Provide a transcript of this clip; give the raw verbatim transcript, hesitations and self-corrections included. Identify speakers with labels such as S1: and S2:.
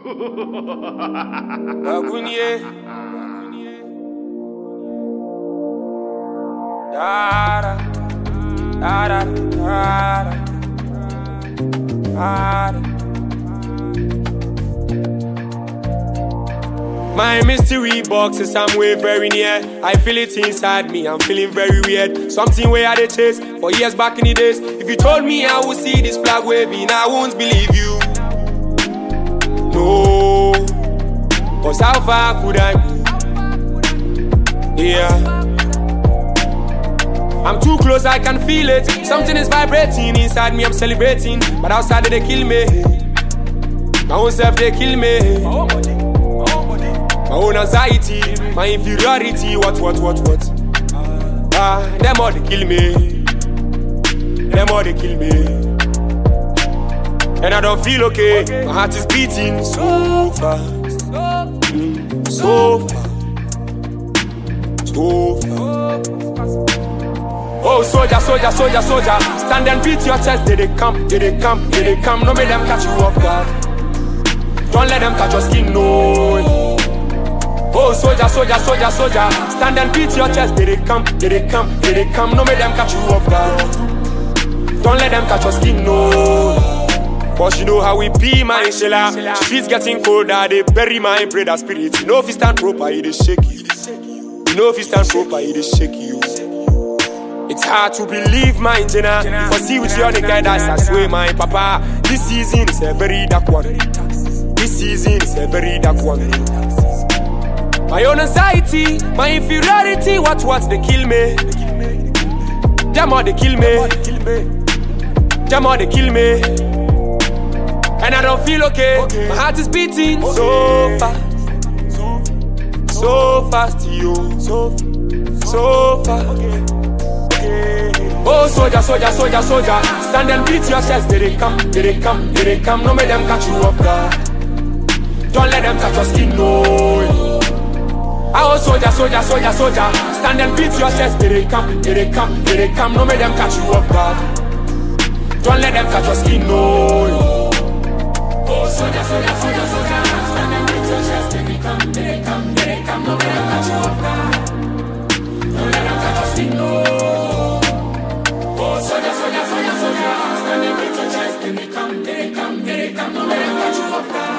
S1: Agunye. Da da da da da da. My mystery box is somewhere very near. I feel it inside me, I'm feeling very weird. Something where I did chase for years back in the days. If you told me I would see this flag waving, I won't believe you. No, cause how far could I be? Yeah, I'm too close, I can feel it. Something is vibrating inside me, I'm celebrating. But outside they kill me. My own self they kill me. My own anxiety, my inferiority, what, what, what, what? Ah, them all they kill me. Them all they kill me. And I don't feel okay. My heart is beating so fast, mm, so fast, so fast. Oh, soldier, soldier, soldier, soldier, stand and beat your chest. Did they come? Did they come? Did they come? No, make them catch you off guard. Don't let them catch your skin, no. Oh, soldier, soldier, soldier, soldier, stand and beat your chest. Did they come? Did they come? Did they come? No, make them catch you off guard. Don't let them catch your skin, no. Cause you know how we be, my Shella. Streets getting colder, they bury my brother spirit. You know if you stand proper, it is shaky. You know if you stand proper, it is shaky. It's hard to believe, my Jenna. For see with your nigga, that's I swear, my papa. This season is a very dark one. This season is a very dark one. My own anxiety, my inferiority, what, what, they kill me. Them all they kill me. Them all they kill me. And I don't feel okay. My heart is beating so fast. So fast, yo. So, so fast. Oh, soldier, soldier, soldier, soldier, stand and beat your chest. Did they come? Did they come? Did they come? No, make them catch you off guard. Don't let them touch your skin, no. Oh, soldier, soldier, soldier, soldier, stand and beat your chest. Did they come? Did they come? Did they come? No, make them catch you off guard. Don't let them catch your skin, no. Oh, soldier, soldier, soldier, soldier, stand and beat your chest. Did they come? Did they come? Did they come? No, make them catch you off guard. Don't let them catch your skin, no. Oh, soldier, soldier, soldier, soldier, stand and beat your chest. Did they come? Did they come? Did they come? No, make them catch you off guard.